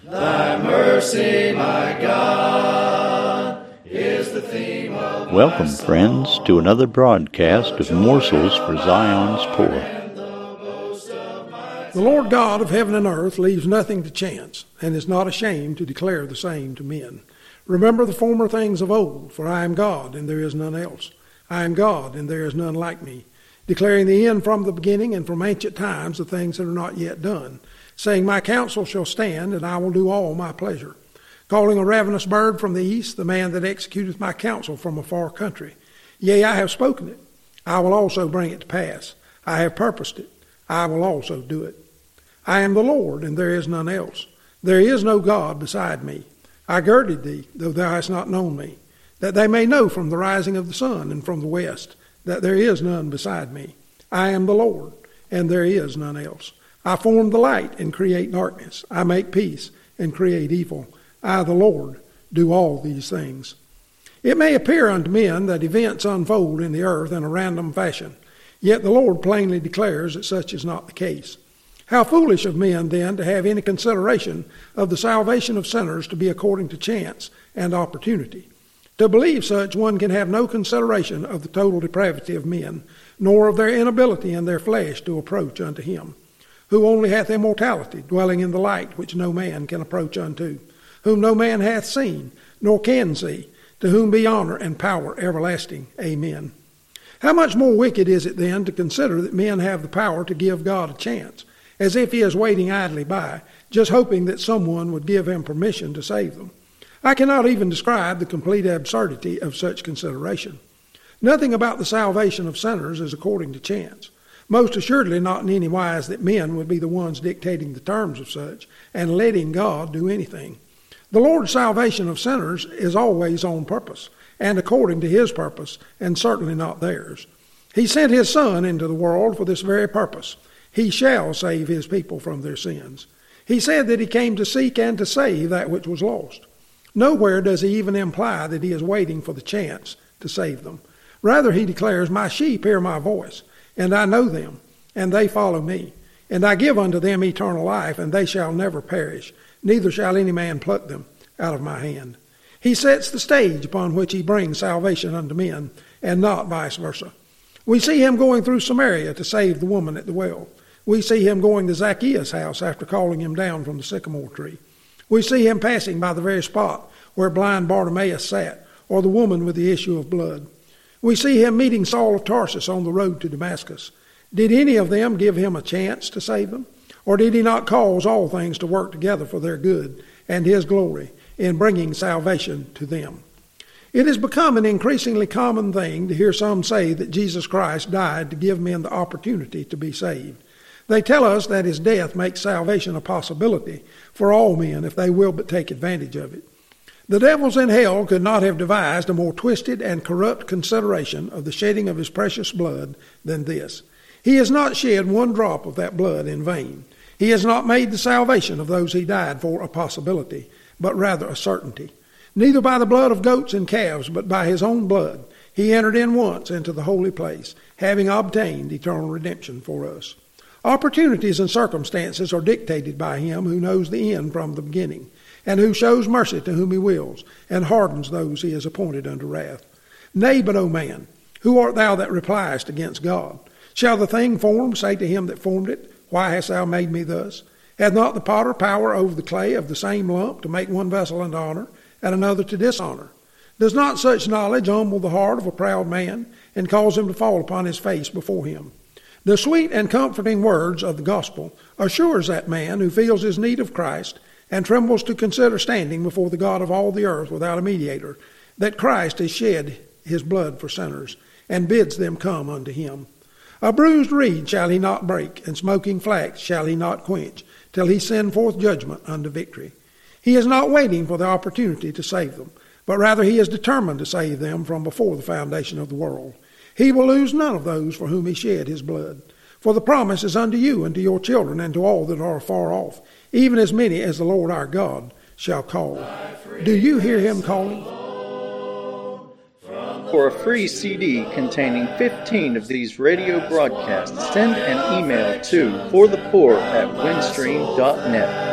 Thy mercy, my God, is the theme of Welcome, friends, to another broadcast of Morsels for Zion's Poor. The Lord God of heaven and earth leaves nothing to chance, and is not ashamed to declare the same to men. Remember the former things of old, for I am God, and there is none else. I am God, and there is none like me, declaring the end from the beginning, and from ancient times the things that are not yet done, saying, My counsel shall stand, and I will do all my pleasure. Calling a ravenous bird from the east, the man that executeth my counsel from a far country. Yea, I have spoken it. I will also bring it to pass. I have purposed it. I will also do it. I am the Lord, and there is none else. There is no God beside me. I girded thee, though thou hast not known me, that they may know from the rising of the sun and from the west, that there is none beside me. I am the Lord, and there is none else. I form the light and create darkness. I make peace and create evil. I, the Lord, do all these things. It may appear unto men that events unfold in the earth in a random fashion, yet the Lord plainly declares that such is not the case. How foolish of men, then, to have any consideration of the salvation of sinners to be according to chance and opportunity. To believe such, one can have no consideration of the total depravity of men, nor of their inability in their flesh to approach unto him, who only hath immortality, dwelling in the light which no man can approach unto, whom no man hath seen, nor can see, to whom be honor and power everlasting. Amen. How much more wicked is it then to consider that men have the power to give God a chance, as if he is waiting idly by, just hoping that someone would give him permission to save them. I cannot even describe the complete absurdity of such consideration. Nothing about the salvation of sinners is according to chance. Most assuredly not in any wise that men would be the ones dictating the terms of such, and letting God do anything. The Lord's salvation of sinners is always on purpose, and according to his purpose, and certainly not theirs. He sent his Son into the world for this very purpose. He shall save his people from their sins. He said that he came to seek and to save that which was lost. Nowhere does he even imply that he is waiting for the chance to save them. Rather, he declares, My sheep hear my voice, and I know them, and they follow me. And I give unto them eternal life, and they shall never perish, neither shall any man pluck them out of my hand. He sets the stage upon which he brings salvation unto men, and not vice versa. We see him going through Samaria to save the woman at the well. We see him going to Zacchaeus' house after calling him down from the sycamore tree. We see him passing by the very spot where blind Bartimaeus sat, or the woman with the issue of blood. We see him meeting Saul of Tarsus on the road to Damascus. Did any of them give him a chance to save them? Or did he not cause all things to work together for their good and his glory in bringing salvation to them? It has become an increasingly common thing to hear some say that Jesus Christ died to give men the opportunity to be saved. They tell us that his death makes salvation a possibility for all men if they will but take advantage of it. The devils in hell could not have devised a more twisted and corrupt consideration of the shedding of his precious blood than this. He has not shed one drop of that blood in vain. He has not made the salvation of those he died for a possibility, but rather a certainty. Neither by the blood of goats and calves, but by his own blood, he entered in once into the holy place, having obtained eternal redemption for us. Opportunities and circumstances are dictated by him who knows the end from the beginning, and who shows mercy to whom he wills, and hardens those he has appointed unto wrath. Nay, but, O man, who art thou that repliest against God? Shall the thing formed say to him that formed it, Why hast thou made me thus? Hath not the potter power over the clay of the same lump to make one vessel unto honor, and another to dishonor? Does not such knowledge humble the heart of a proud man, and cause him to fall upon his face before him? The sweet and comforting words of the gospel assures that man who feels his need of Christ and trembles to consider standing before the God of all the earth without a mediator, that Christ has shed his blood for sinners, and bids them come unto him. A bruised reed shall he not break, and smoking flax shall he not quench, till he send forth judgment unto victory. He is not waiting for the opportunity to save them, but rather he is determined to save them from before the foundation of the world. He will lose none of those for whom he shed his blood. For the promise is unto you and to your children and to all that are far off, even as many as the Lord our God shall call. Do you hear him calling? For a free CD containing 15 of these radio broadcasts, send an email to forthepoor@windstream.net.